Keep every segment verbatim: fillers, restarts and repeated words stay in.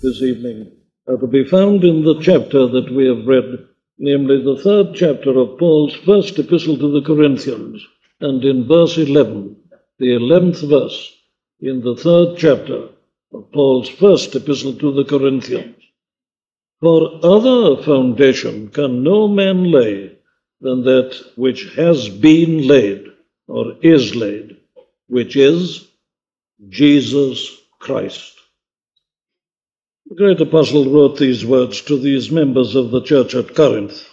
this evening are to be found in the chapter that we have read, namely the third chapter of Paul's first epistle to the Corinthians, and in verse eleven, the eleventh verse in the third chapter of Paul's first epistle to the Corinthians. For other foundation can no man lay than that which has been laid, or is laid, which is Jesus Christ. The great apostle wrote these words to these members of the church at Corinth.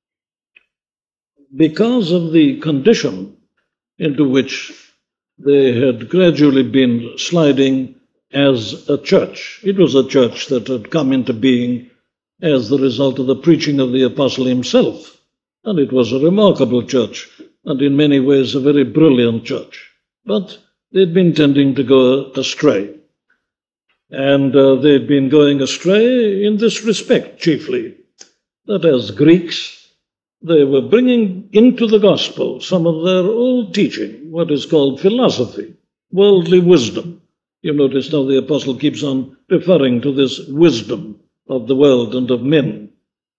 Because of the condition into which they had gradually been sliding as a church, it was a church that had come into being as the result of the preaching of the apostle himself. And it was a remarkable church, and in many ways a very brilliant church. But they'd been tending to go astray. And uh, they'd been going astray in this respect, chiefly, that as Greeks, they were bringing into the gospel some of their old teaching, what is called philosophy, worldly wisdom. You notice now the apostle keeps on referring to this wisdom of the world and of men.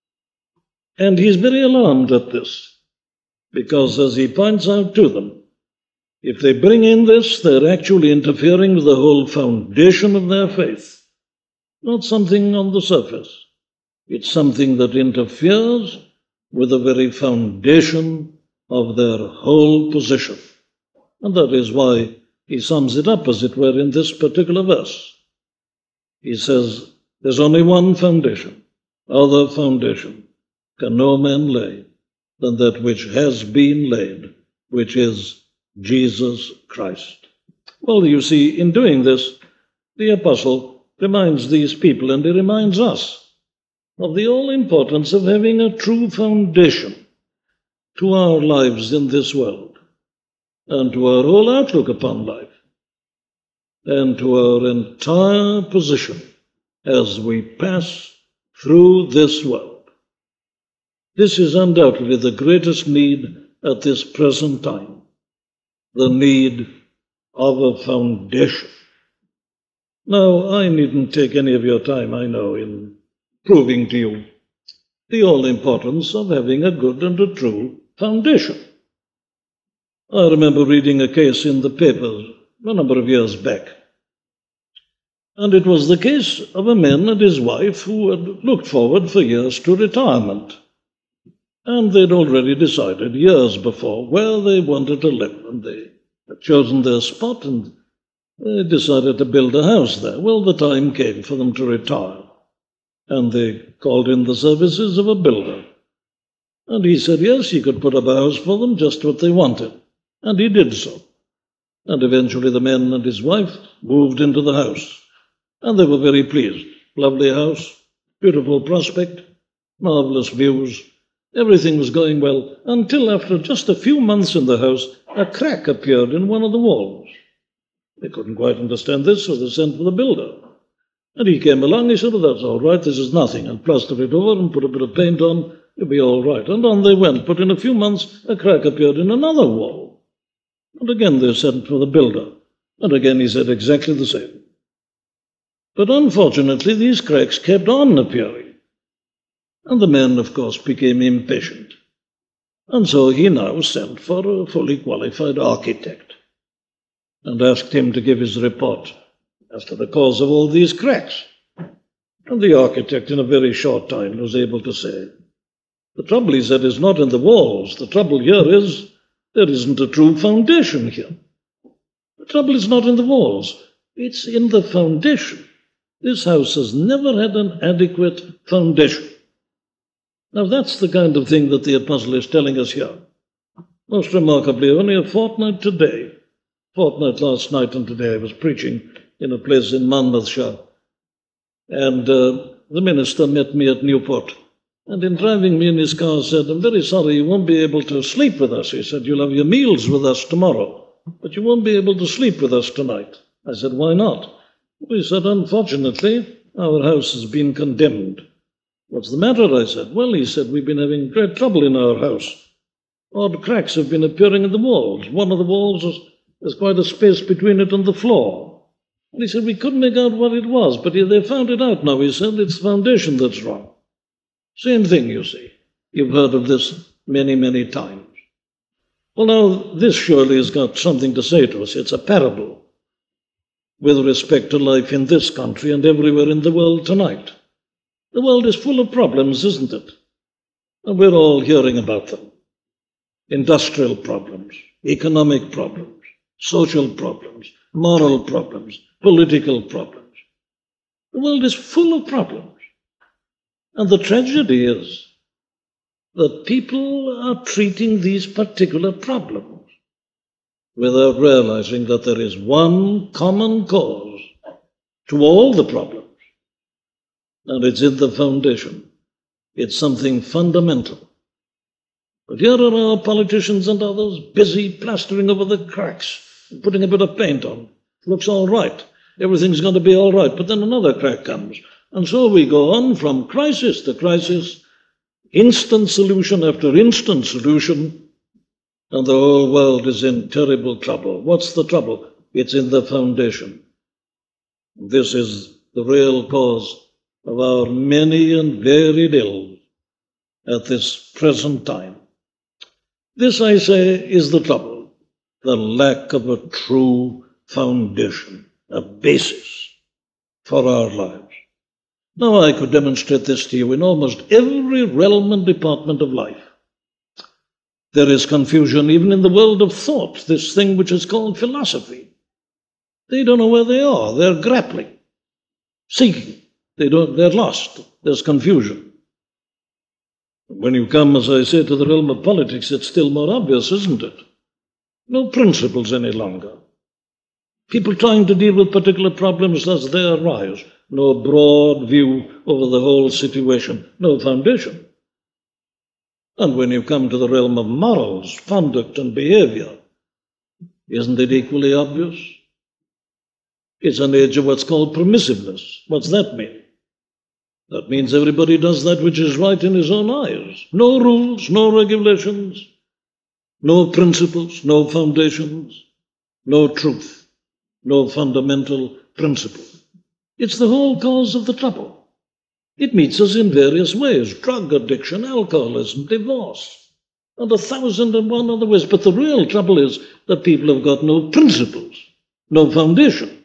And he's very alarmed at this, because as he points out to them, if they bring in this, they're actually interfering with the whole foundation of their faith. Not something on the surface. It's something that interferes with the very foundation of their whole position. And that is why he sums it up, as it were, in this particular verse. He says, there's only one foundation, other foundation can no man lay than that which has been laid, which is Jesus Christ. Well, you see, in doing this, the apostle reminds these people, and he reminds us, of the all importance of having a true foundation to our lives in this world, and to our whole outlook upon life, and to our entire position as we pass through this world. This is undoubtedly the greatest need at this present time, the need of a foundation. Now, I needn't take any of your time, I know, in proving to you the all-importance of having a good and a true foundation. I remember reading a case in the papers a number of years back, and it was the case of a man and his wife who had looked forward for years to retirement. And they'd already decided years before where they wanted to live, and they had chosen their spot, and they decided to build a house there. Well, the time came for them to retire, and they called in the services of a builder. And he said, yes, he could put up a house for them, just what they wanted. And he did so. And eventually the man and his wife moved into the house. And they were very pleased. Lovely house, beautiful prospect, marvelous views. Everything was going well, until after just a few months in the house, a crack appeared in one of the walls. They couldn't quite understand this, so they sent for the builder. And he came along, he said, oh, that's all right, this is nothing, and plastered it over and put a bit of paint on, it'll be all right. And on they went, but in a few months, a crack appeared in another wall. And again they sent for the builder, and again he said exactly the same. But unfortunately, these cracks kept on appearing. And the man, of course, became impatient. And so he now sent for a fully qualified architect and asked him to give his report as to the cause of all these cracks. And the architect, in a very short time, was able to say, the trouble, he said, is not in the walls. The trouble here is there isn't a true foundation here. The trouble is not in the walls. It's in the foundation. This house has never had an adequate foundation. Now, that's the kind of thing that the apostle is telling us here. Most remarkably, only a fortnight today, fortnight last night and today, I was preaching in a place in Monmouthshire, and uh, the minister met me at Newport, and in driving me in his car said, I'm very sorry you won't be able to sleep with us. He said, you'll have your meals with us tomorrow, but you won't be able to sleep with us tonight. I said, why not? He said, unfortunately, our house has been condemned. What's the matter? I said. Well, he said, we've been having great trouble in our house. Odd cracks have been appearing in the walls. One of the walls has, has quite a space between it and the floor. And he said, we couldn't make out what it was, but they found it out now. He said, it's the foundation that's wrong. Same thing, you see. You've heard of this many, many times. Well, now, this surely has got something to say to us. It's a parable with respect to life in this country and everywhere in the world tonight. The world is full of problems, isn't it? And we're all hearing about them. Industrial problems, economic problems, social problems, moral problems, political problems. The world is full of problems. And the tragedy is that people are treating these particular problems without realizing that there is one common cause to all the problems. And it's in the foundation. It's something fundamental. But here are our politicians and others busy plastering over the cracks, putting a bit of paint on. Looks all right. Everything's going to be all right. But then another crack comes. And so we go on from crisis to crisis, instant solution after instant solution, and the whole world is in terrible trouble. What's the trouble? It's in the foundation. This is the real cause of our many and varied ills at this present time. This, I say, is the trouble, the lack of a true foundation, a basis for our lives. Now, I could demonstrate this to you in almost every realm and department of life. There is confusion even in the world of thought, this thing which is called philosophy. They don't know where they are. They're grappling, seeking. They don't, they're lost. There's confusion. When you come, as I say, to the realm of politics, it's still more obvious, isn't it? No principles any longer. People trying to deal with particular problems as they arise. No broad view over the whole situation. No foundation. And when you come to the realm of morals, conduct, and behavior, isn't it equally obvious? It's an age of what's called permissiveness. What's that mean? That means everybody does that which is right in his own eyes. No rules, no regulations, no principles, no foundations, no truth, no fundamental principle. It's the whole cause of the trouble. It meets us in various ways: drug addiction, alcoholism, divorce, and a thousand and one other ways. But the real trouble is that people have got no principles, no foundation.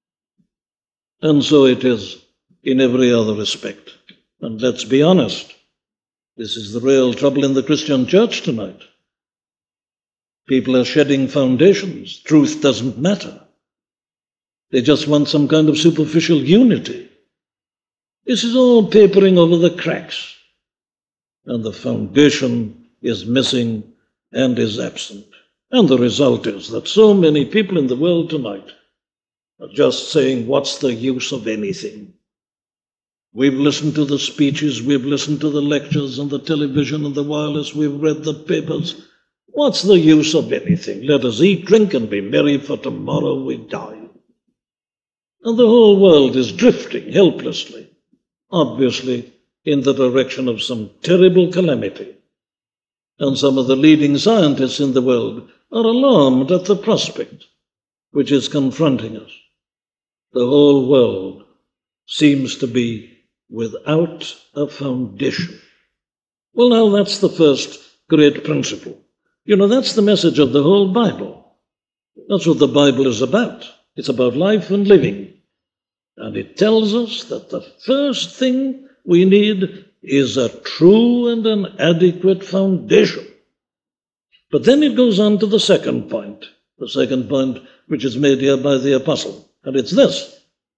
And so it is in every other respect. And let's be honest, this is the real trouble in the Christian church tonight. People are shedding foundations. Truth doesn't matter. They just want some kind of superficial unity. This is all papering over the cracks. And the foundation is missing and is absent. And the result is that so many people in the world tonight are just saying, what's the use of anything? We've listened to the speeches, we've listened to the lectures and the television and the wireless, we've read the papers. What's the use of anything? Let us eat, drink, and be merry, for tomorrow we die. And the whole world is drifting helplessly, obviously, in the direction of some terrible calamity. And some of the leading scientists in the world are alarmed at the prospect which is confronting us. The whole world seems to be without a foundation. Well, now that's the first great principle. You know, that's the message of the whole Bible. That's what the Bible is about. It's about life and living. And it tells us that the first thing we need is a true and an adequate foundation. But then it goes on to the second point, the second point which is made here by the apostle. And it's this: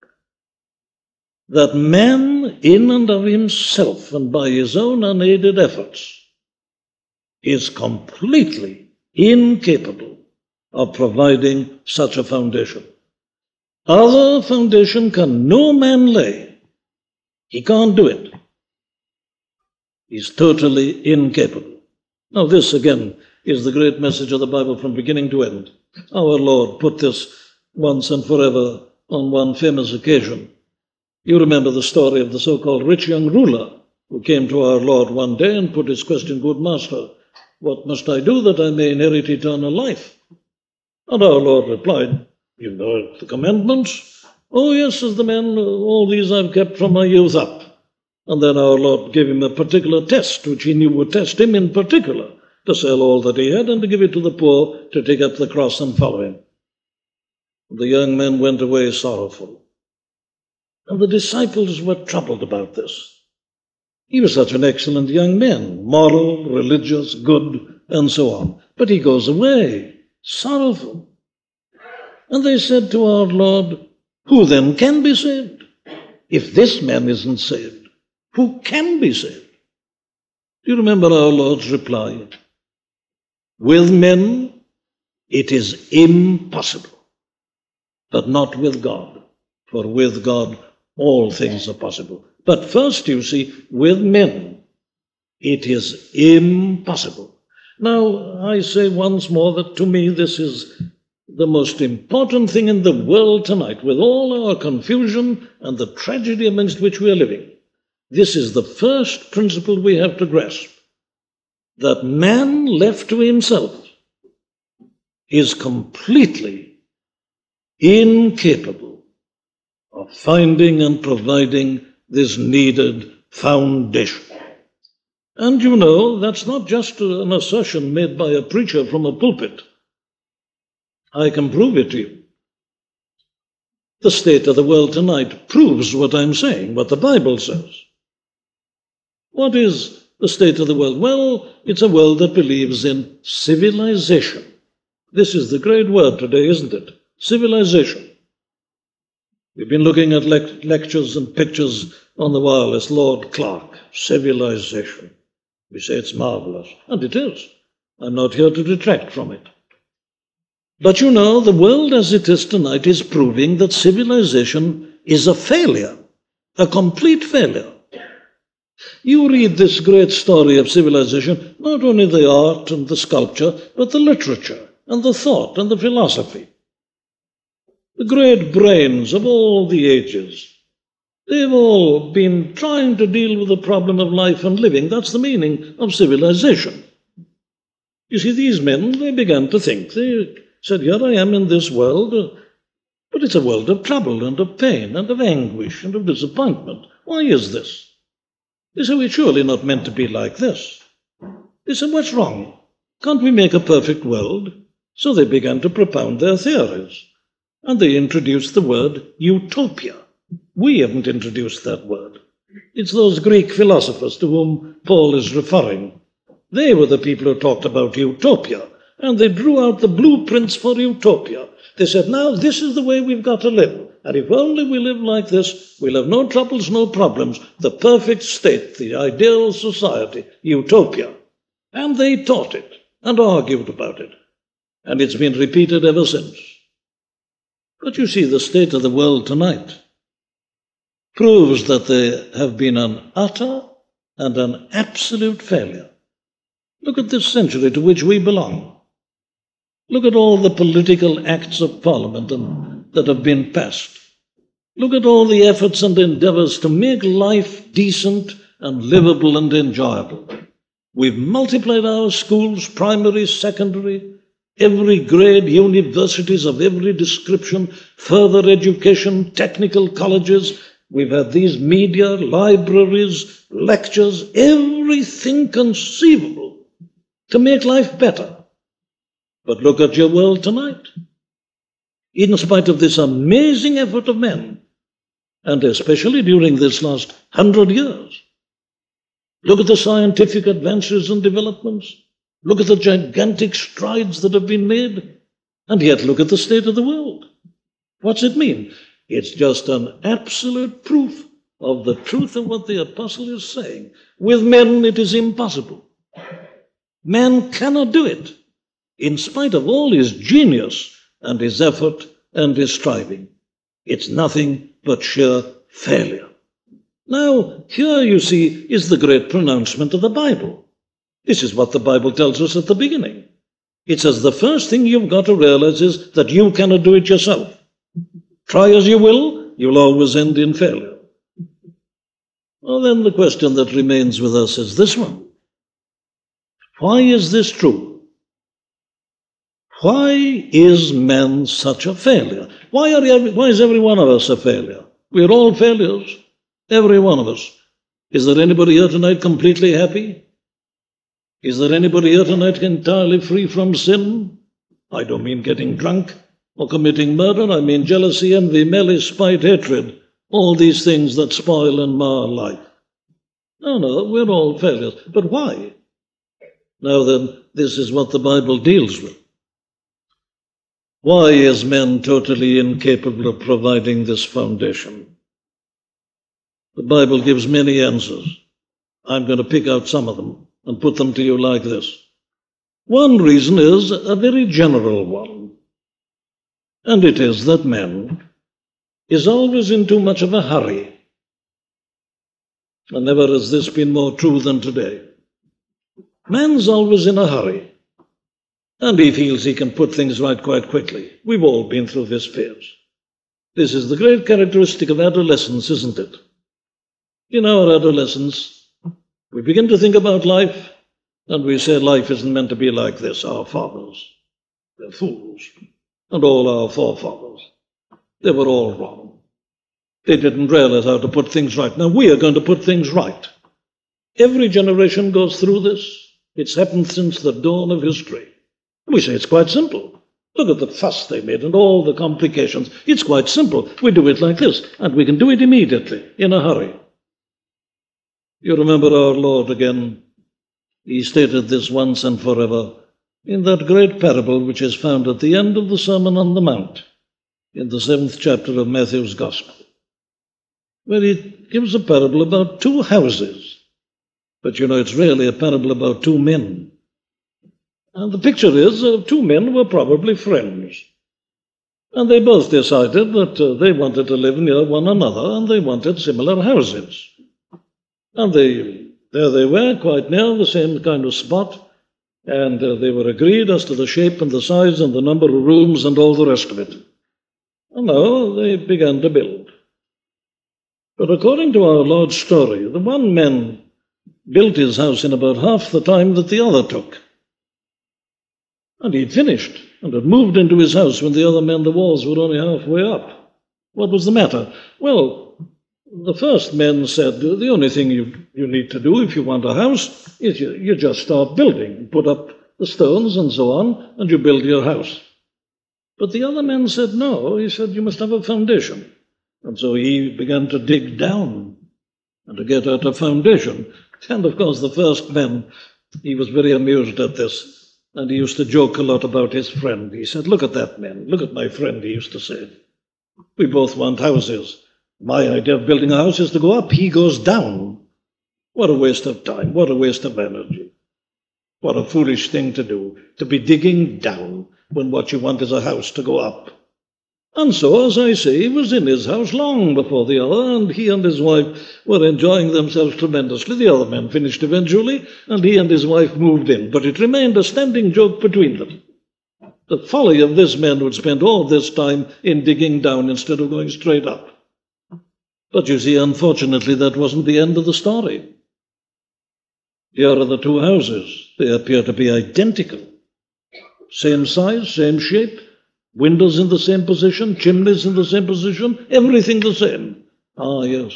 that man in and of himself and by his own unaided efforts is completely incapable of providing such a foundation. Other foundation can no man lay. He can't do it. He's totally incapable. Now this again is the great message of the Bible from beginning to end. Our Lord put this once and forever on one famous occasion. You remember the story of the so-called rich young ruler who came to our Lord one day and put his question, "Good master, what must I do that I may inherit eternal life?" And our Lord replied, "You know the commandments. Oh, yes, says the man, all these I've kept from my youth up. And then our Lord gave him a particular test, which he knew would test him in particular, to sell all that he had and to give it to the poor, to take up the cross and follow him. The young man went away sorrowful. And the disciples were troubled about this. He was such an excellent young man, moral, religious, good, and so on. But he goes away, sorrowful. And they said to our Lord, who then can be saved? If this man isn't saved, who can be saved? Do you remember our Lord's reply? With men, it is impossible, but not with God. For with God, all things are possible. But first, you see, with men, it is impossible. Now, I say once more that to me this is the most important thing in the world tonight, with all our confusion and the tragedy amongst which we are living. This is the first principle we have to grasp, that man left to himself is completely incapable of finding and providing this needed foundation. And you know, that's not just an assertion made by a preacher from a pulpit. I can prove it to you. The state of the world tonight proves what I'm saying, what the Bible says. What is the state of the world? Well, it's a world that believes in civilization. This is the great word today, isn't it? Civilization. We've been looking at le- lectures and pictures on the wireless. Lord Clark, civilization. We say it's marvelous, and it is. I'm not here to detract from it. But you know, the world as it is tonight is proving that civilization is a failure, a complete failure. You read this great story of civilization, not only the art and the sculpture, but the literature and the thought and the philosophy. The great brains of all the ages, they've all been trying to deal with the problem of life and living. That's the meaning of civilization. You see, these men, they began to think. They said, here I am in this world, uh, but it's a world of trouble and of pain and of anguish and of disappointment. Why is this? They said, we're surely not meant to be like this. They said, what's wrong? Can't we make a perfect world? So they began to propound their theories. And they introduced the word utopia. We haven't introduced that word. It's those Greek philosophers to whom Paul is referring. They were the people who talked about utopia, and they drew out the blueprints for utopia. They said, now this is the way we've got to live. And if only we live like this, we'll have no troubles, no problems. The perfect state, the ideal society, utopia. And they taught it and argued about it. And it's been repeated ever since. But you see, the state of the world tonight proves that they have been an utter and an absolute failure. Look at this century to which we belong. Look at all the political acts of Parliament and, that have been passed. Look at all the efforts and endeavors to make life decent and livable and enjoyable. We've multiplied our schools, primary, secondary, every grade, universities of every description, further education, technical colleges. We've had these media, libraries, lectures, everything conceivable to make life better. But look at your world tonight. In spite of this amazing effort of men, and especially during this last hundred years, look at the scientific advances and developments. Look at the gigantic strides that have been made. And yet look at the state of the world. What's it mean? It's just an absolute proof of the truth of what the apostle is saying. With men it is impossible. Man cannot do it, in spite of all his genius and his effort and his striving. It's nothing but sheer failure. Now, here you see is the great pronouncement of the Bible. This is what the Bible tells us at the beginning. It says the first thing you've got to realize is that you cannot do it yourself. Try as you will, you'll always end in failure. Well, then the question that remains with us is this one. Why is this true? Why is man such a failure? Why, are every, why is every one of us a failure? We're all failures, every one of us. Is there anybody here tonight completely happy? Is there anybody here tonight entirely free from sin? I don't mean getting drunk or committing murder. I mean jealousy, envy, malice, spite, hatred, all these things that spoil and mar life. No, no, we're all failures. But why? Now then, this is what the Bible deals with. Why is man totally incapable of providing this foundation? The Bible gives many answers. I'm going to pick out some of them and put them to you like this. One reason is a very general one, and it is that man is always in too much of a hurry. And never has this been more true than today. Man's always in a hurry, and he feels he can put things right quite quickly. We've all been through this phase. This is the great characteristic of adolescence, isn't it? In our adolescence, we begin to think about life, and we say life isn't meant to be like this. Our fathers, they're fools, and all our forefathers, they were all wrong. They didn't realize how to put things right. Now we are going to put things right. Every generation goes through this. It's happened since the dawn of history. We say it's quite simple. Look at the fuss they made and all the complications. It's quite simple. We do it like this, and we can do it immediately, in a hurry. You remember our Lord again. He stated this once and forever in that great parable which is found at the end of the Sermon on the Mount, in the seventh chapter of Matthew's Gospel, where he gives a parable about two houses. But you know, it's really a parable about two men. And the picture is uh, two men were probably friends. And they both decided that uh, they wanted to live near one another, and they wanted similar houses. And they, there they were, quite near the same kind of spot, and uh, they were agreed as to the shape and the size and the number of rooms and all the rest of it. And now they began to build. But according to our Lord's story, the one man built his house in about half the time that the other took. And he'd finished and had moved into his house when the other man, the walls were only halfway up. What was the matter? Well, the first man said, the only thing you, you need to do if you want a house is you, you just start building, put up the stones and so on, and you build your house. But the other man said no. He said you must have a foundation. And so he began to dig down and to get at a foundation. And of course the first man, he was very amused at this. And he used to joke a lot about his friend. He said, look at that man, look at my friend, he used to say. We both want houses. My idea of building a house is to go up, he goes down. What a waste of time, what a waste of energy. What a foolish thing to do, to be digging down when what you want is a house to go up. And so, as I say, he was in his house long before the other, and he and his wife were enjoying themselves tremendously. The other man finished eventually, and he and his wife moved in. But it remained a standing joke between them. The folly of this man would spend all this time in digging down instead of going straight up. But you see, unfortunately, that wasn't the end of the story. Here are the two houses. They appear to be identical. Same size, same shape. Windows in the same position, chimneys in the same position, everything the same. Ah, yes.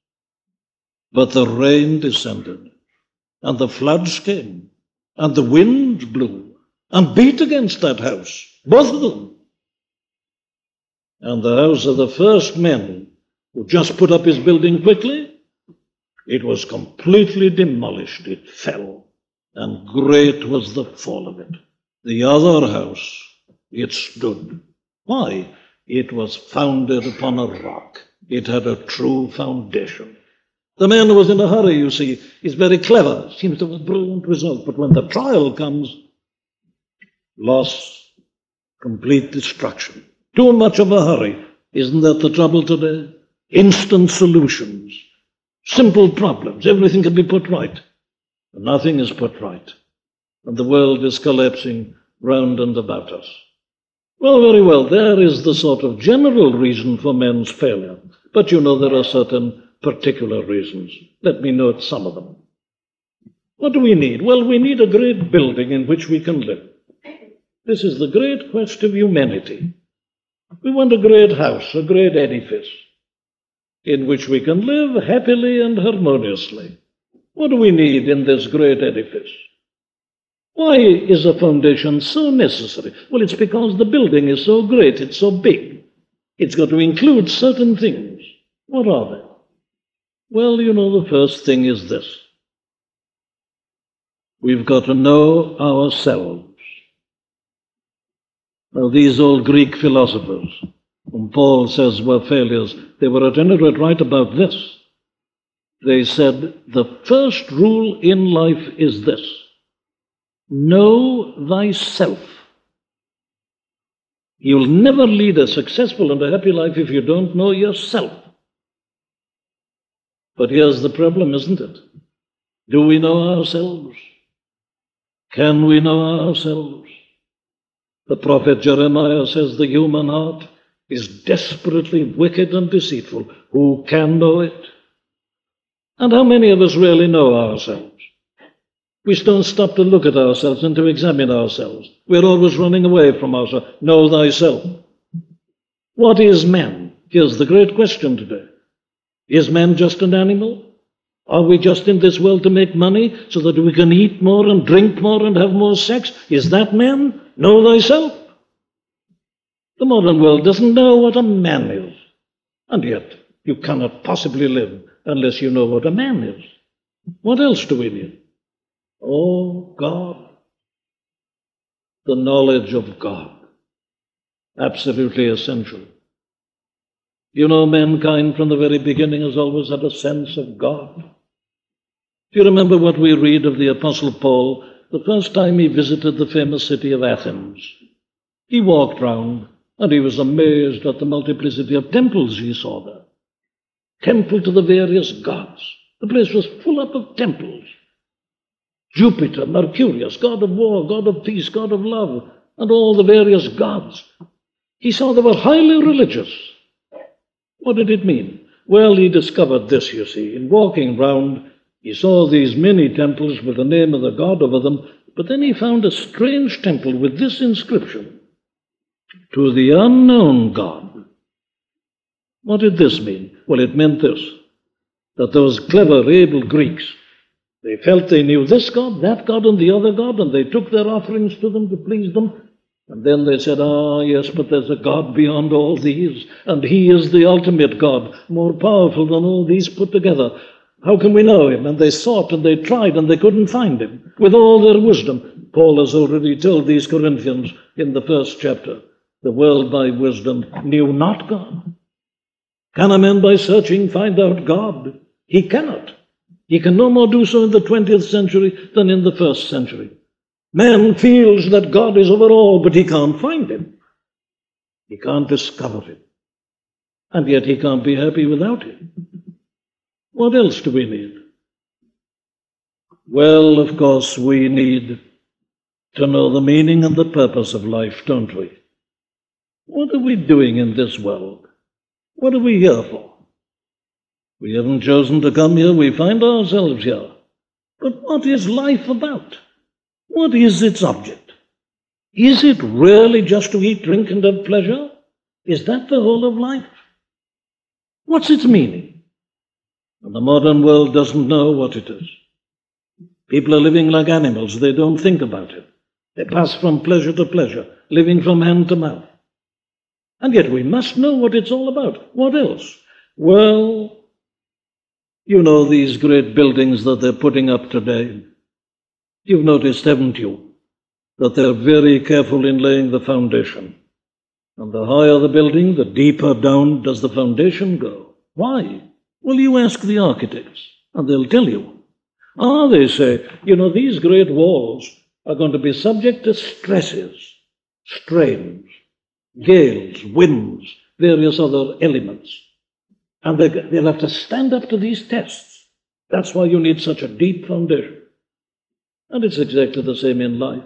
But the rain descended, and the floods came, and the wind blew, and beat against that house, both of them. And the house of the first man, who just put up his building quickly, it was completely demolished. It fell, and great was the fall of it. The other house, it stood. Why? It was founded upon a rock. It had a true foundation. The man who was in a hurry, you see, is very clever, seems to have a brilliant result. But when the trial comes, loss, complete destruction. Too much of a hurry. Isn't that the trouble today? Instant solutions, simple problems. Everything can be put right. And nothing is put right. And the world is collapsing round and about us. Well, very well, there is the sort of general reason for men's failure. But you know there are certain particular reasons. Let me note some of them. What do we need? Well, we need a great building in which we can live. This is the great quest of humanity. We want a great house, a great edifice, in which we can live happily and harmoniously. What do we need in this great edifice? Why is a foundation so necessary? Well, it's because the building is so great, it's so big. It's got to include certain things. What are they? Well, you know, the first thing is this. We've got to know ourselves. Now, these old Greek philosophers, whom Paul says were failures, they were at any rate right about this. They said, the first rule in life is this: know thyself. You'll never lead a successful and a happy life if you don't know yourself. But here's the problem, isn't it? Do we know ourselves? Can we know ourselves? The prophet Jeremiah says the human heart is desperately wicked and deceitful. Who can know it? And how many of us really know ourselves? We don't stop to look at ourselves and to examine ourselves. We're always running away from ourselves. Know thyself. What is man? Here's the great question today. Is man just an animal? Are we just in this world to make money so that we can eat more and drink more and have more sex? Is that man? Know thyself. The modern world doesn't know what a man is. And yet, you cannot possibly live unless you know what a man is. What else do we need? Oh, God. The knowledge of God. Absolutely essential. You know, mankind from the very beginning has always had a sense of God. Do you remember what we read of the Apostle Paul the first time he visited the famous city of Athens? He walked round and he was amazed at the multiplicity of temples he saw there. Temple to the various gods. The place was full up of temples. Jupiter, Mercurius, god of war, god of peace, god of love, and all the various gods. He saw they were highly religious. What did it mean? Well, he discovered this, you see. In walking round, he saw these many temples with the name of the god over them, but then he found a strange temple with this inscription: to the unknown God. What did this mean? Well, it meant this, that those clever, able Greeks, they felt they knew this God, that God, and the other God, and they took their offerings to them to please them. And then they said, ah, yes, but there's a God beyond all these, and he is the ultimate God, more powerful than all these put together. How can we know him? And they sought and they tried and they couldn't find him with all their wisdom. Paul has already told these Corinthians in the first chapter, the world by wisdom knew not God. Can a man by searching find out God? He cannot. He can no more do so in the twentieth century than in the first century. Man feels that God is over all, but he can't find him. He can't discover him. And yet he can't be happy without him. What else do we need? Well, of course, we need to know the meaning and the purpose of life, don't we? What are we doing in this world? What are we here for? We haven't chosen to come here, we find ourselves here. But what is life about? What is its object? Is it really just to eat, drink, and have pleasure? Is that the whole of life? What's its meaning? And the modern world doesn't know what it is. People are living like animals. They don't think about it. They pass from pleasure to pleasure, living from hand to mouth. And yet we must know what it's all about. What else? Well, you know these great buildings that they're putting up today. You've noticed, haven't you, that they're very careful in laying the foundation. And the higher the building, the deeper down does the foundation go. Why? Well, you ask the architects, and they'll tell you. Ah, they say, you know, these great walls are going to be subject to stresses, strains, gales, winds, various other elements. And they, they'll have to stand up to these tests. That's why you need such a deep foundation. And it's exactly the same in life.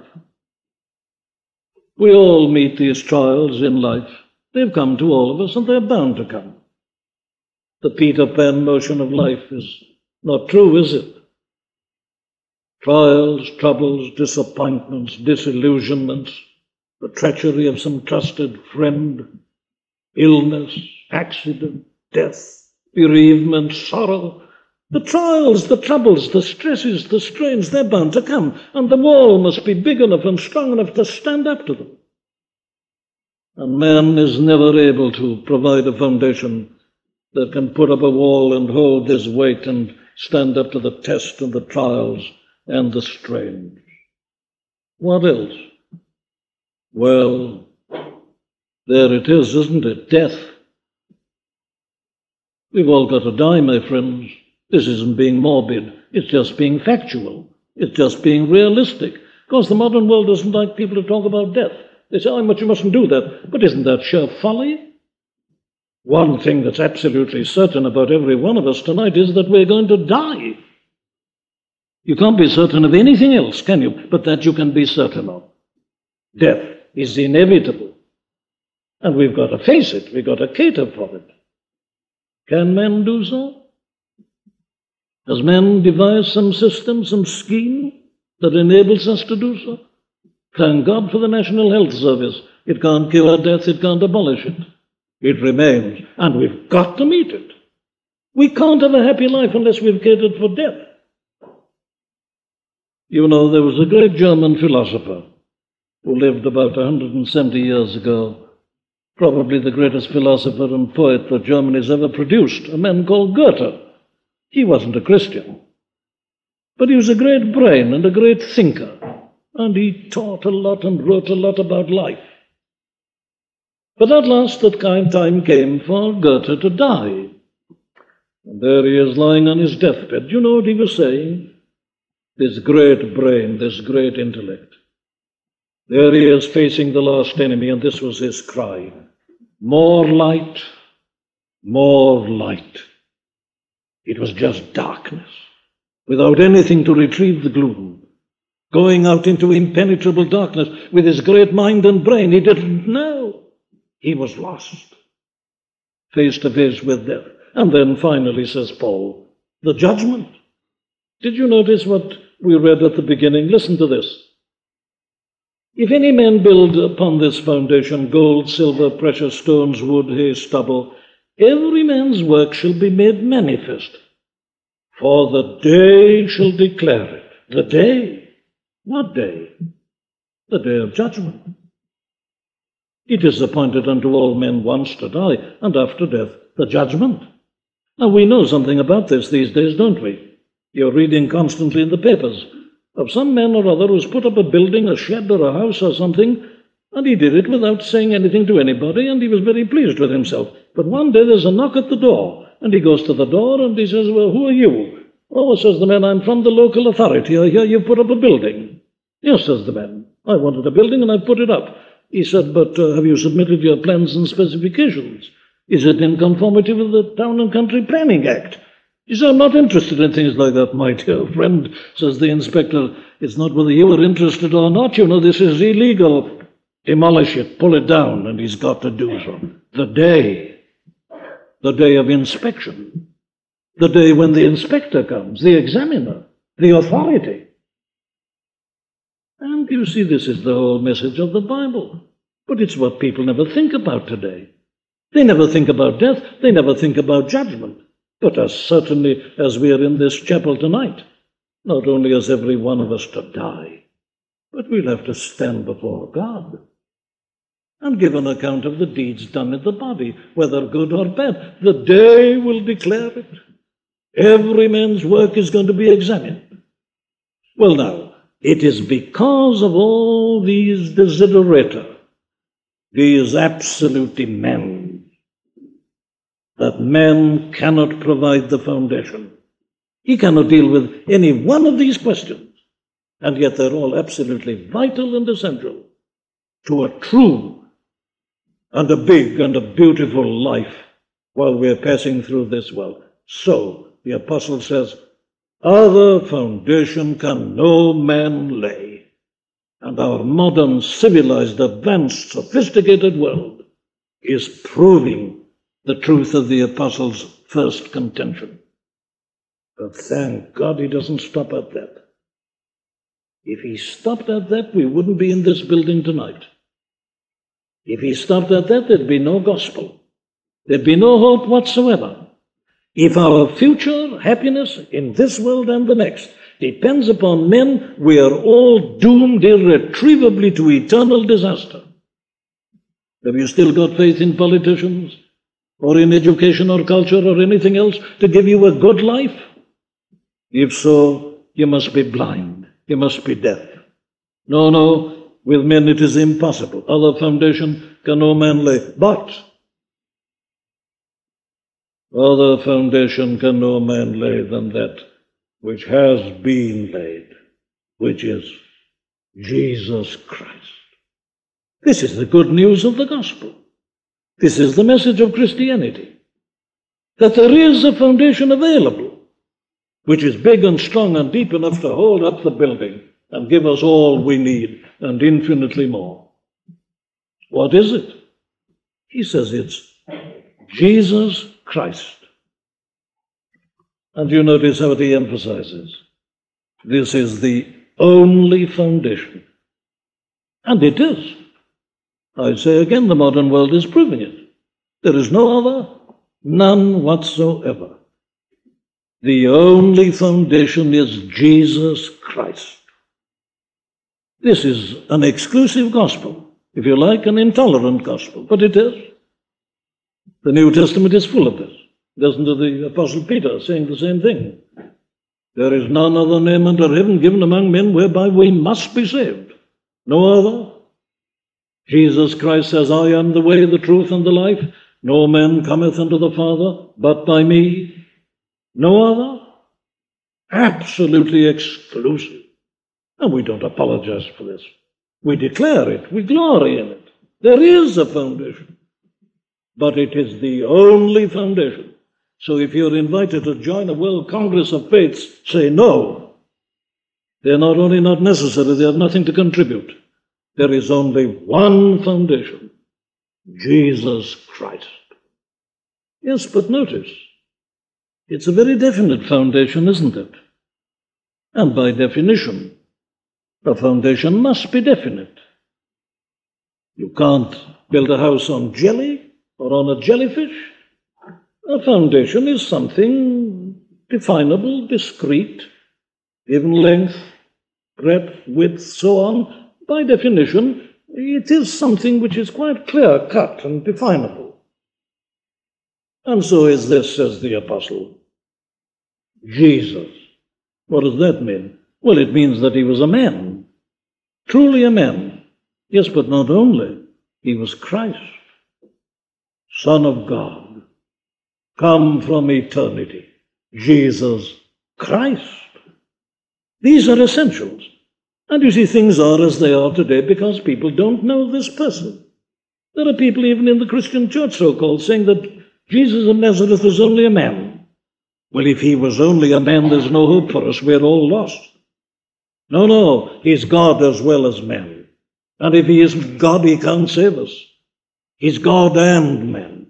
We all meet these trials in life. They've come to all of us, and they're bound to come. The Peter Pan motion of life is not true, is it? Trials, troubles, disappointments, disillusionments, the treachery of some trusted friend, illness, accident, death, bereavement, sorrow. The trials, the troubles, the stresses, the strains, they're bound to come, and the wall must be big enough and strong enough to stand up to them. And man is never able to provide a foundation that can put up a wall and hold this weight and stand up to the test and the trials and the strains. What else? Well, there it is, isn't it? Death. We've all got to die, my friends. This isn't being morbid. It's just being factual. It's just being realistic. Because the modern world doesn't like people to talk about death. They say, oh, but you mustn't do that. But isn't that sheer folly? One thing that's absolutely certain about every one of us tonight is that we're going to die. You can't be certain of anything else, can you? But that you can be certain of. Death is inevitable. And we've got to face it. We've got to cater for it. Can men do so? Has man devised some system, some scheme that enables us to do so? Thank God for the National Health Service. It can't cure death, it can't abolish it. It remains, and we've got to meet it. We can't have a happy life unless we've catered for death. You know, there was a great German philosopher who lived about one hundred seventy years ago, probably the greatest philosopher and poet that Germany's ever produced, a man called Goethe. He wasn't a Christian, but he was a great brain and a great thinker. And he taught a lot and wrote a lot about life. But at last the time came for Goethe to die. And there he is lying on his deathbed. You know what he was saying? This great brain, this great intellect. There he is facing the last enemy, and this was his cry. More light, more light. It was just darkness, without anything to retrieve the gloom. Going out into impenetrable darkness with his great mind and brain, he didn't know. He was lost, face to face with death. And then finally, says Paul, the judgment. Did you notice what we read at the beginning? Listen to this. If any man build upon this foundation gold, silver, precious stones, wood, hay, stubble, every man's work shall be made manifest, for the day shall declare it. The day. What day? The day of judgment. It is appointed unto all men once to die, and after death, the judgment. Now, we know something about this these days, don't we? You're reading constantly in the papers of some man or other who's put up a building, a shed or a house or something, and he did it without saying anything to anybody, and he was very pleased with himself. But one day there's a knock at the door, and he goes to the door and he says, well, who are you? Oh, says the man, I'm from the local authority. I hear you put up a building. Yes, says the man, I wanted a building and I put it up. He said, but uh, have you submitted your plans and specifications? Is it in conformity with the Town and Country Planning Act? He said, I'm not interested in things like that, my dear friend, says the inspector. It's not whether you are interested or not. You know, this is illegal. Demolish it, pull it down, and he's got to do so. The day, the day of inspection, the day when the inspector comes, the examiner, the authority. And you see, this is the whole message of the Bible. But it's what people never think about today. They never think about death. They never think about judgment. But as certainly as we are in this chapel tonight, not only is every one of us to die, but we'll have to stand before God and give an account of the deeds done in the body, whether good or bad. The day will declare it. Every man's work is going to be examined. Well, now, it is because of all these desiderata, these absolute demands, that man cannot provide the foundation. He cannot deal with any one of these questions, and yet they're all absolutely vital and essential to a true and a big and a beautiful life while we're passing through this world. So, the apostle says, other foundation can no man lay. And our modern, civilized, advanced, sophisticated world is proving the truth of the apostle's first contention. But thank God he doesn't stop at that. If he stopped at that, we wouldn't be in this building tonight. If he stopped at that, there'd be no gospel. There'd be no hope whatsoever. If our future happiness in this world and the next depends upon men, we are all doomed irretrievably to eternal disaster. Have you still got faith in politicians, or in education or culture or anything else to give you a good life? If so, you must be blind. You must be deaf. No, no, with men it is impossible. Other foundation can no man lay. But other foundation can no man lay than that which has been laid, which is Jesus Christ. This is the good news of the gospel. This is the message of Christianity, that there is a foundation available, which is big and strong and deep enough to hold up the building and give us all we need and infinitely more. What is it? He says it's Jesus Christ. And you notice how he emphasizes, this is the only foundation. And it is. I say again, the modern world is proving it. There is no other, none whatsoever. The only foundation is Jesus Christ. This is an exclusive gospel, if you like, an intolerant gospel, but it is. The New Testament is full of this. Doesn't the Apostle Peter saying the same thing? There is none other name under heaven given among men whereby we must be saved. No other. Jesus Christ says, I am the way, the truth, and the life. No man cometh unto the Father but by me. No other. Absolutely exclusive. And we don't apologize for this. We declare it. We glory in it. There is a foundation. But it is the only foundation. So if you're invited to join a World Congress of Faiths, say no. They're not only not necessary, they have nothing to contribute. There is only one foundation, Jesus Christ. Yes, but notice, it's a very definite foundation, isn't it? And by definition, a foundation must be definite. You can't build a house on jelly or on a jellyfish. A foundation is something definable, discrete, given length, breadth, width, so on. By definition, it is something which is quite clear-cut and definable. And so is this, says the apostle. Jesus. What does that mean? Well, it means that he was a man, truly a man. Yes, but not only. He was Christ, Son of God, come from eternity. Jesus Christ. These are essentials. And you see, things are as they are today because people don't know this person. There are people even in the Christian church, so-called, saying that Jesus of Nazareth is only a man. Well, if he was only a man, there's no hope for us. We're all lost. No, no, he's God as well as man. And if he isn't God, he can't save us. He's God and man.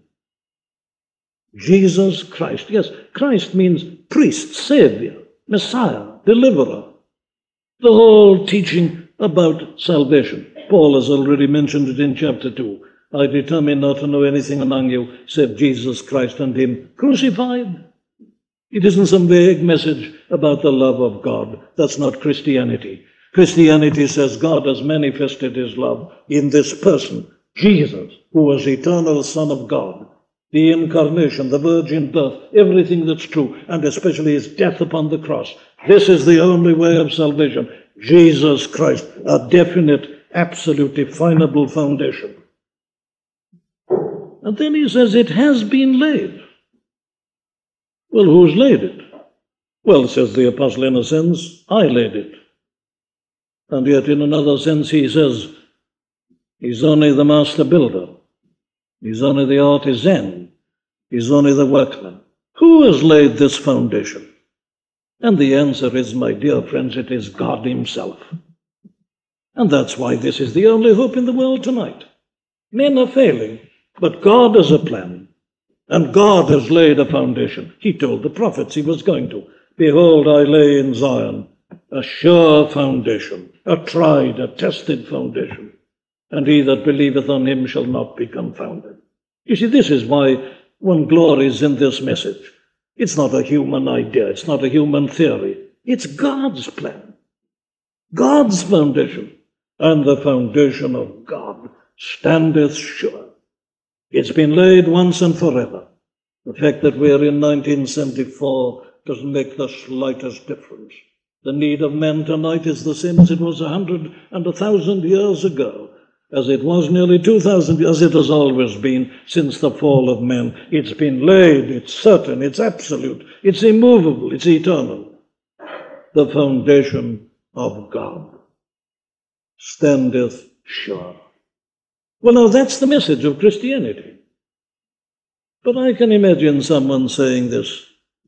Jesus Christ. Yes, Christ means priest, savior, Messiah, deliverer. The whole teaching about salvation. Paul has already mentioned it in chapter two. I determine not to know anything among you except Jesus Christ and him crucified. It isn't some vague message about the love of God. That's not Christianity. Christianity says God has manifested his love in this person, Jesus, who was eternal Son of God. The incarnation, the virgin birth, everything that's true, and especially his death upon the cross. This is the only way of salvation. Jesus Christ, a definite, absolute, definable foundation. And then he says, it has been laid. Well, who's laid it? Well, says the apostle, in a sense, I laid it. And yet in another sense he says, he's only the master builder. He's only the artisan. He's only the workman. Who has laid this foundation? And the answer is, my dear friends, it is God himself. And that's why this is the only hope in the world tonight. Men are failing, but God has a plan. And God has laid a foundation. He told the prophets he was going to. Behold, I lay in Zion a sure foundation, a tried, a tested foundation. and he that believeth on him shall not be confounded. You see, this is why one glories in this message. It's not a human idea. It's not a human theory. It's God's plan, God's foundation. And the foundation of God standeth sure. It's been laid once and forever. The fact that we're in nineteen seventy-four doesn't make the slightest difference. The need of men tonight is the same as it was a hundred and a thousand years ago, as it was nearly two thousand years, as it has always been since the fall of men. It's been laid, it's certain, it's absolute, it's immovable, it's eternal. The foundation of God standeth sure. Well, now that's the message of Christianity. But I can imagine someone saying this.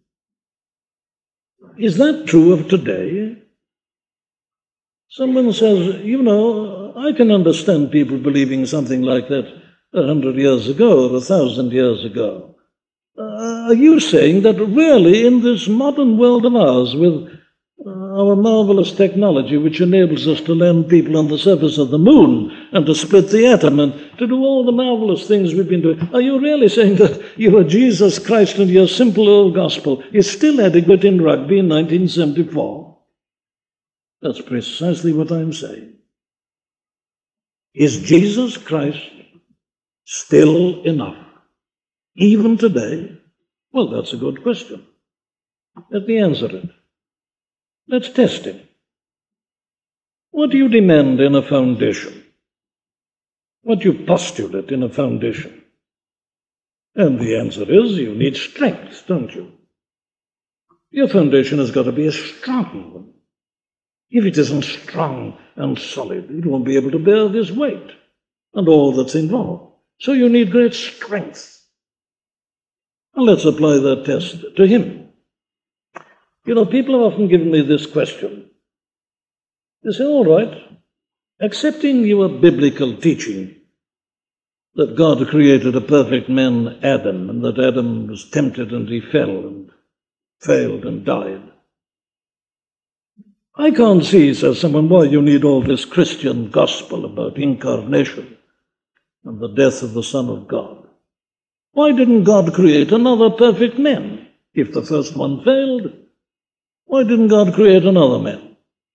Is that true of today? Someone says, you know, I can understand people believing something like that a hundred years ago or a thousand years ago. Uh, are you saying that really in this modern world of ours, with our marvelous technology, which enables us to land people on the surface of the moon and to split the atom and to do all the marvelous things we've been doing, are you really saying that your Jesus Christ and your simple old gospel is still adequate in Rugby in nineteen seventy-four? That's precisely what I'm saying. Is Jesus Christ still enough, even today? Well, that's a good question. Let me answer it. Let's test it. What do you demand in a foundation? What do you postulate in a foundation? And the answer is you need strength, don't you? Your foundation has got to be a strong one. If it isn't strong and solid, it won't be able to bear this weight and all that's involved. So you need great strength. And let's apply that test to him. You know, people have often given me this question. They say, all right, accepting your biblical teaching that God created a perfect man, Adam, and that Adam was tempted and he fell and failed and died. I can't see, says someone, why you need all this Christian gospel about incarnation and the death of the Son of God. Why didn't God create another perfect man? If the first one failed, why didn't God create another man?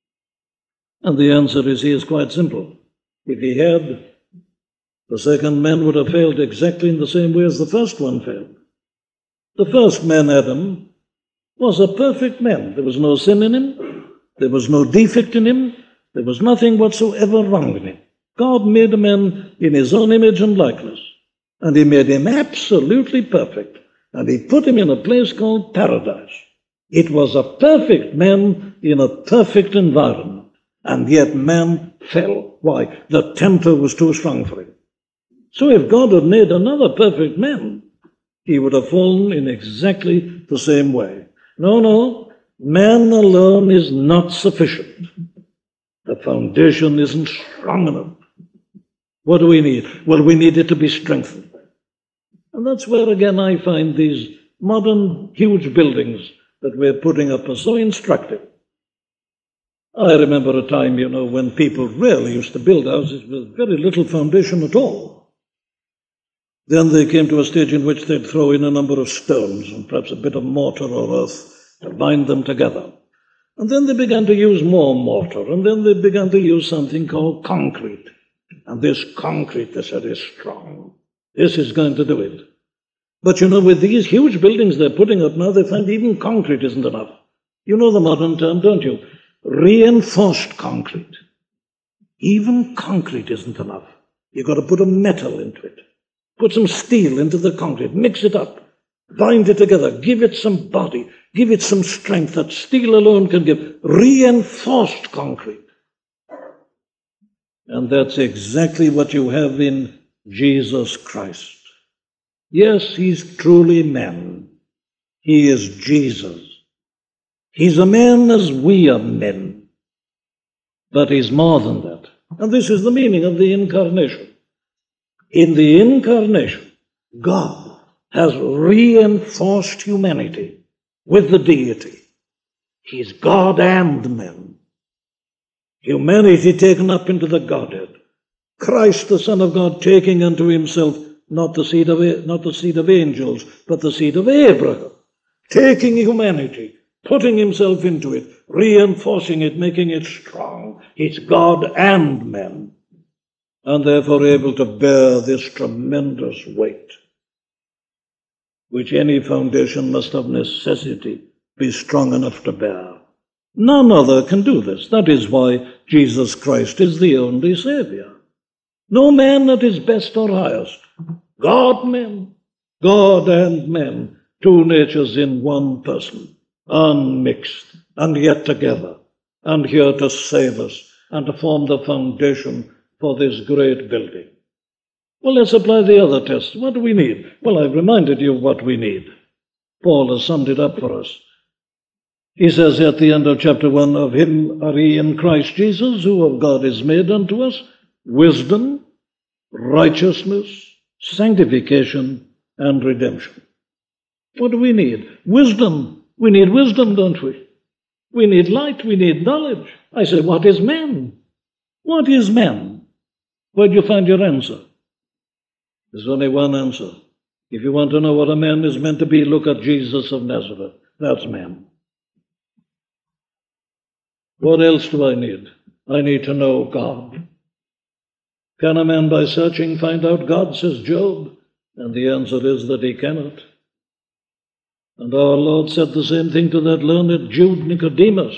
And the answer is, he is quite simple. If he had, the second man would have failed exactly in the same way as the first one failed. The first man, Adam, was a perfect man. There was no sin in him. There was no defect in him. There was nothing whatsoever wrong in him. God made a man in his own image and likeness. And he made him absolutely perfect. And he put him in a place called paradise. It was a perfect man in a perfect environment. And yet man fell. Why? The tempter was too strong for him. So if God had made another perfect man, he would have fallen in exactly the same way. No, no. Man alone is not sufficient. The foundation isn't strong enough. What do we need? Well, we need it to be strengthened. And that's where, again, I find these modern huge buildings that we're putting up are so instructive. I remember a time, you know, when people really used to build houses with very little foundation at all. Then they came to a stage in which they'd throw in a number of stones and perhaps a bit of mortar or earth to bind them together. And then they began to use more mortar, and then they began to use something called concrete. And this concrete, they said, is strong. This is going to do it. But you know, with these huge buildings they're putting up now, they find even concrete isn't enough. You know the modern term, don't you? Reinforced concrete. Even concrete isn't enough. You've got to put a metal into it. Put some steel into the concrete, mix it up, bind it together, give it some body, give it some strength that steel alone can give. Reinforced concrete. And that's exactly what you have in Jesus Christ. Yes, he's truly man. He is Jesus. He's a man as we are men. But he's more than that. And this is the meaning of the incarnation. In the incarnation, God has reinforced humanity with the deity. He's God and man. Humanity taken up into the Godhead. Christ, the Son of God, taking unto himself not the seed of not the seed of angels, but the seed of Abraham, taking humanity, putting himself into it, reinforcing it, making it strong. He's God and man, and therefore able to bear this tremendous weight, which any foundation must of necessity be strong enough to bear. None other can do this. That is why Jesus Christ is the only Savior. No man at his best or highest. God, men, God and men, two natures in one person, unmixed and yet together, and here to save us and to form the foundation for this great building. Well, let's apply the other test. What do we need? Well, I've reminded you of what we need. Paul has summed it up for us. He says at the end of chapter one, of him are ye in Christ Jesus, who of God is made unto us wisdom, righteousness, sanctification, and redemption. What do we need? Wisdom. We need wisdom, don't we? We need light. We need knowledge. I say, what is man? What is man? Where do you find your answer? There's only one answer. If you want to know what a man is meant to be, look at Jesus of Nazareth. That's man. What else do I need? I need to know God. Can a man by searching find out God, says Job? And the answer is that he cannot. And our Lord said the same thing to that learned Jew Nicodemus.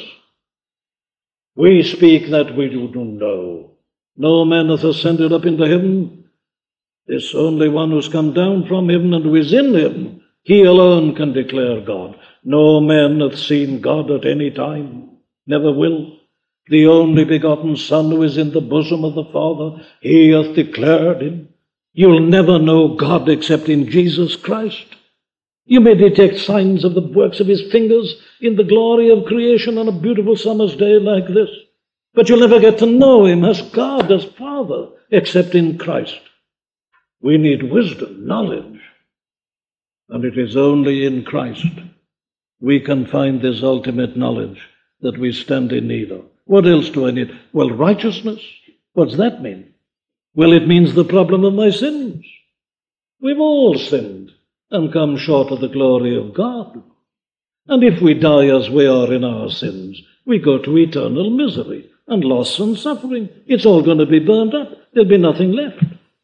We speak that we do know. No man hath ascended up into heaven. This only one who's come down from heaven and who is in heaven, he alone can declare God. No man hath seen God at any time, never will. The only begotten Son who is in the bosom of the Father, he hath declared him. You'll never know God except in Jesus Christ. You may detect signs of the works of his fingers in the glory of creation on a beautiful summer's day like this, but you'll never get to know him as God, as Father, except in Christ. We need wisdom, knowledge, and it is only in Christ we can find this ultimate knowledge that we stand in need of. What else do I need? Well, righteousness. What's that mean? Well, it means the problem of my sins. We've all sinned and come short of the glory of God. And if we die as we are in our sins, we go to eternal misery and loss and suffering. It's all going to be burned up. There'll be nothing left.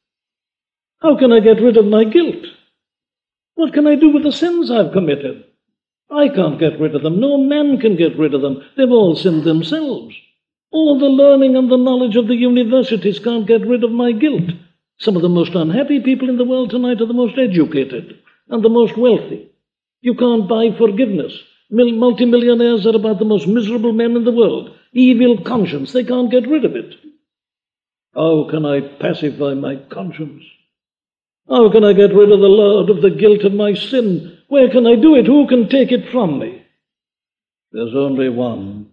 How can I get rid of my guilt? What can I do with the sins I've committed? I can't get rid of them. No man can get rid of them. They've all sinned themselves. All the learning and the knowledge of the universities can't get rid of my guilt. Some of the most unhappy people in the world tonight are the most educated and the most wealthy. You can't buy forgiveness. Multimillionaires are about the most miserable men in the world. Evil conscience, they can't get rid of it. How can I pacify my conscience? How can I get rid of the load of the guilt of my sin? Where can I do it? Who can take it from me? There's only one,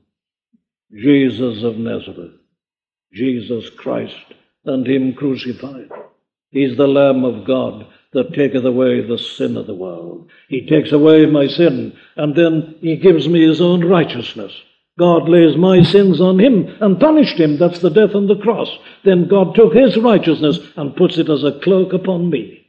Jesus of Nazareth, Jesus Christ, and him crucified. He's the Lamb of God that taketh away the sin of the world. He takes away my sin, and then he gives me his own righteousness. God lays my sins on him and punished him. That's the death on the cross. Then God took his righteousness and puts it as a cloak upon me.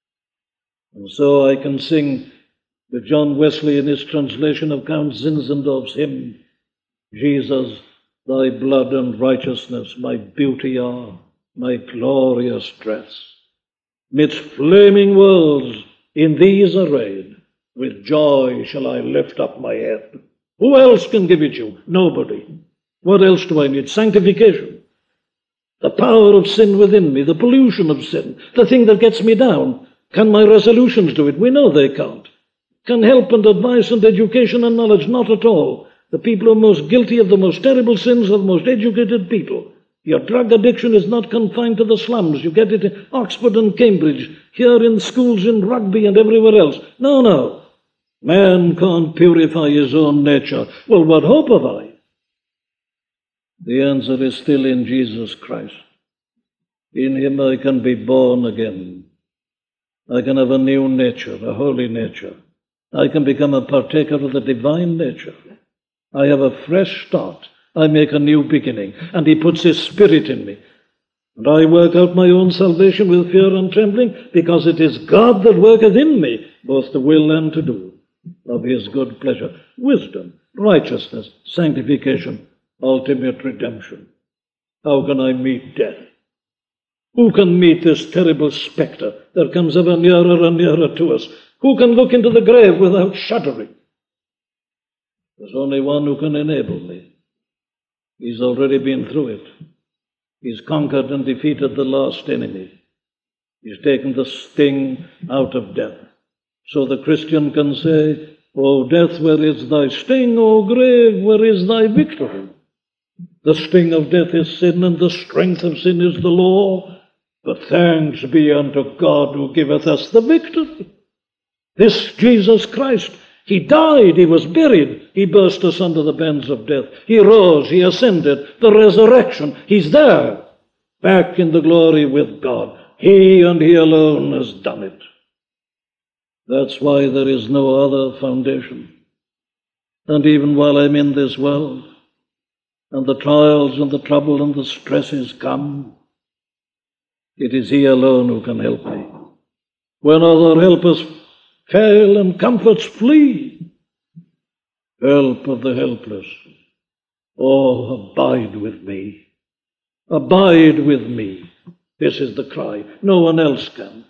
And so I can sing with John Wesley in his translation of Count Zinzendorf's hymn, Jesus, thy blood and righteousness my beauty are, my glorious dress. Midst flaming worlds in these arrayed, with joy shall I lift up my head. Who else can give it you? Nobody. What else do I need? Sanctification. The power of sin within me, the pollution of sin, the thing that gets me down. Can my resolutions do it? We know they can't. Can help and advice and education and knowledge? Not at all. The people who are most guilty of the most terrible sins are the most educated people. Your drug addiction is not confined to the slums. You get it in Oxford and Cambridge, here in schools in Rugby and everywhere else. No, no. Man can't purify his own nature. Well, what hope have I? The answer is still in Jesus Christ. In him I can be born again. I can have a new nature, a holy nature. I can become a partaker of the divine nature. I have a fresh start. I make a new beginning. And he puts his spirit in me. And I work out my own salvation with fear and trembling, because it is God that worketh in me, both to will and to do of his good pleasure. Wisdom, righteousness, sanctification, ultimate redemption. How can I meet death? Who can meet this terrible spectre that comes ever nearer and nearer to us? Who can look into the grave without shuddering? There's only one who can enable me. He's already been through it. He's conquered and defeated the last enemy. He's taken the sting out of death. So the Christian can say, O death, where is thy sting? O grave, where is thy victory? The sting of death is sin, and the strength of sin is the law. But thanks be unto God who giveth us the victory. This Jesus Christ, he died, he was buried, he burst us under the bands of death. He rose, he ascended, the resurrection, he's there, back in the glory with God. He and he alone has done it. That's why there is no other foundation. And even while I'm in this world, and the trials and the trouble and the stresses come, it is he alone who can help me. When other helpers fail and comforts flee, help of the helpless, oh, abide with me. Abide with me. This is the cry. No one else can.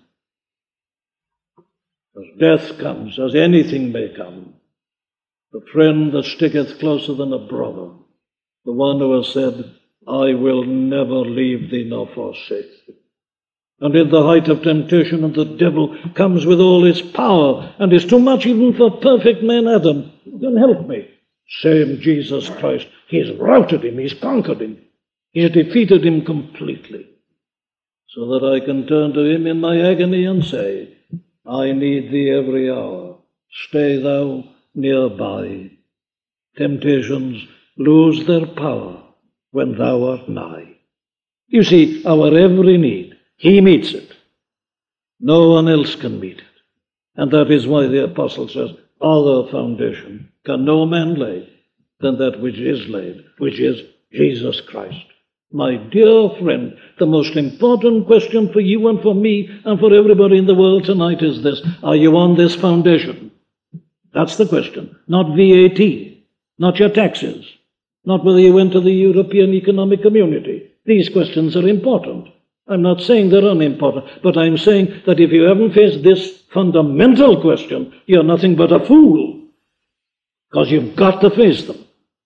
As death comes, as anything may come, the friend that sticketh closer than a brother, the one who has said, I will never leave thee nor forsake thee. And in the height of temptation, and the devil comes with all his power, and is too much even for perfect man Adam. Who can help me? Same Jesus Christ. He's routed him, he's conquered him, he's defeated him completely. So that I can turn to him in my agony and say, I need thee every hour. Stay thou nearby. Temptations lose their power when thou art nigh. You see, our every need, he meets it. No one else can meet it. And that is why the apostle says, other foundation can no man lay than that which is laid, which is Jesus Christ. My dear friend, the most important question for you and for me and for everybody in the world tonight is this. Are you on this foundation? That's the question. Not V A T, not your taxes, not whether you went to the European Economic Community. These questions are important. I'm not saying they're unimportant, but I'm saying that if you haven't faced this fundamental question, you're nothing but a fool, because you've got to face them.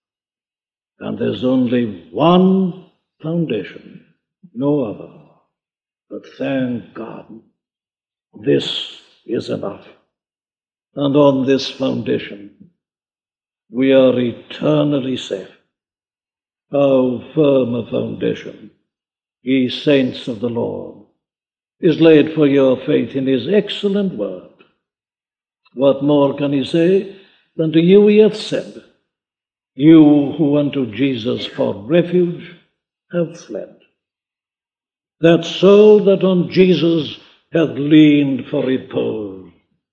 And there's only one foundation, no other. But thank God, this is enough. And on this foundation, we are eternally safe. How firm a foundation, ye saints of the Lord, is laid for your faith in his excellent word. What more can he say than to you he hath said, you who unto Jesus for refuge have fled. That soul that on Jesus hath leaned for repose,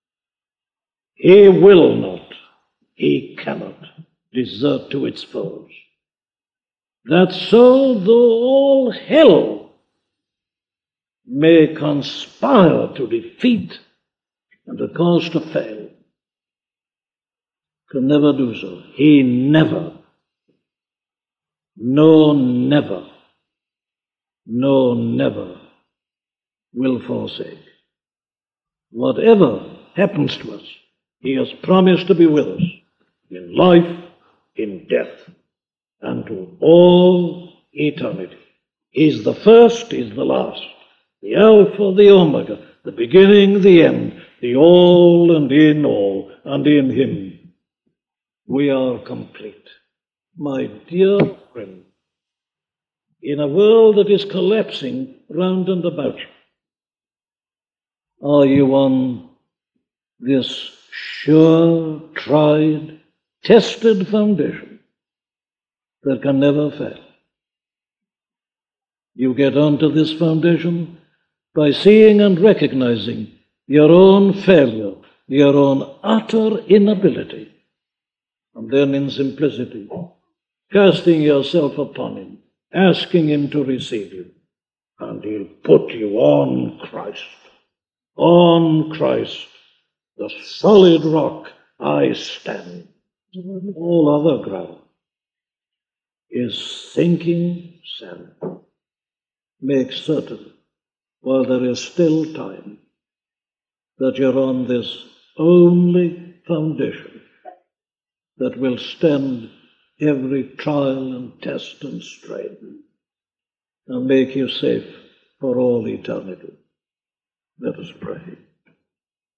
he will not, he cannot desert to its foes. That soul, though all hell may conspire to defeat and to cause to fail, can never do so. He never, no never, no never will forsake. Whatever happens to us, he has promised to be with us in life, in death, and to all eternity. He's the first, he's the last, the Alpha, the Omega, the beginning, the end, the all and in all, and in him we are complete. My dear friend, in a world that is collapsing round and about you, are you on this sure, tried, tested foundation that can never fail? You get onto this foundation by seeing and recognizing your own failure, your own utter inability, and then in simplicity, casting yourself upon him, asking him to receive you. and he'll put you on Christ. On Christ, the solid rock I stand. All other ground is sinking sand. Make certain, while there is still time, that you're on this only foundation that will stand every trial and test and strain and make you safe for all eternity. Let us pray.